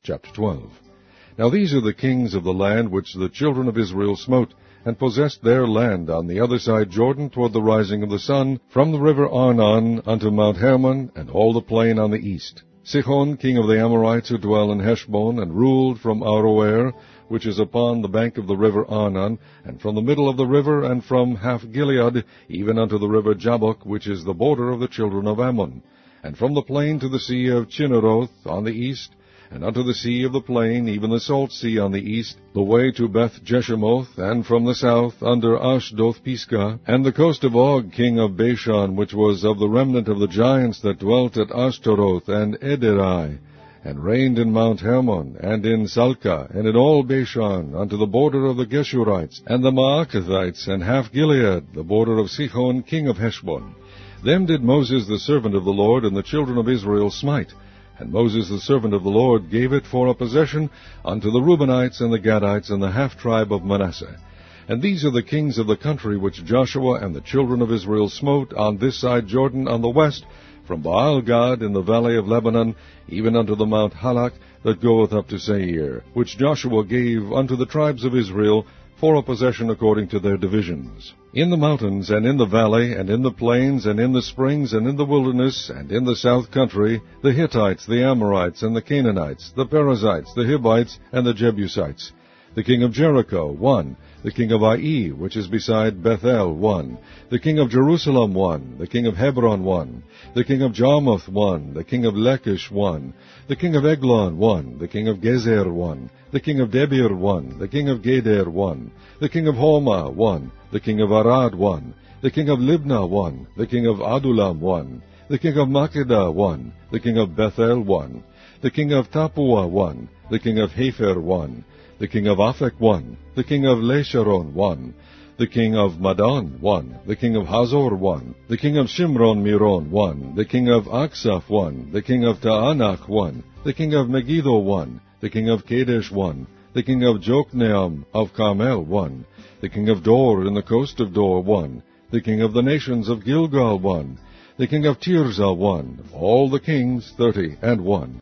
Chapter 12. Now these are the kings of the land which the children of Israel smote, and possessed their land on the other side Jordan toward the rising of the sun, from the river Arnon unto Mount Hermon, and all the plain on the east. Sihon, king of the Amorites, who dwell in Heshbon, and ruled from Aroer, which is upon the bank of the river Arnon, and from the middle of the river, and from half Gilead, even unto the river Jabbok, which is the border of the children of Ammon, and from the plain to the sea of Chinneroth on the east, and unto the sea of the plain, even the salt sea on the east, the way to Beth Jeshimoth, and from the south under Ashdoth Pisgah, and the coast of Og, king of Bashan, which was of the remnant of the giants that dwelt at Ashtaroth and Edrei, and reigned in Mount Hermon, and in Salcah, and in all Bashan, unto the border of the Geshurites, and the Maacathites, and half Gilead, the border of Sihon, king of Heshbon. Them did Moses the servant of the Lord and the children of Israel smite. And Moses the servant of the Lord gave it for a possession unto the Reubenites and the Gadites and the half-tribe of Manasseh. And these are the kings of the country which Joshua and the children of Israel smote on this side Jordan on the west, from Baal-gad in the valley of Lebanon, even unto the Mount Halak that goeth up to Seir, which Joshua gave unto the tribes of Israel for a possession according to their divisions. In the mountains, and in the valley, and in the plains, and in the springs, and in the wilderness, and in the south country, the Hittites, the Amorites, and the Canaanites, the Perizzites, the Hivites, and the Jebusites. The king of Jericho, 1. The king of Ai, which is beside Bethel, 1. The king of Jerusalem, 1. The king of Hebron, 1. The king of Jarmuth, 1. The king of Lachish, 1. The king of Eglon, 1. The king of Gezer, 1. The king of Debir, 1. The king of Geder, 1. The king of Hormah, 1. The king of Arad, 1. The king of Libnah, 1. The king of Adullam, 1. The king of Makkedah, 1. The king of Bethel, 1. The king of Tappuah, 1. The king of Hepher, 1. The king of Aphek, 1. The king of Lesharon, 1. The king of Madon, 1. The king of Hazor, 1. The king of Shimron Miron, 1. The king of Aksaph, 1. The king of Taanach, 1. The king of Megiddo, 1. The king of Kadesh, 1. The king of Jokneam of Carmel, 1. The king of Dor in the coast of Dor, 1. The king of the nations of Gilgal, 1. The king of Tirzah, 1. All the kings, 30 and 1.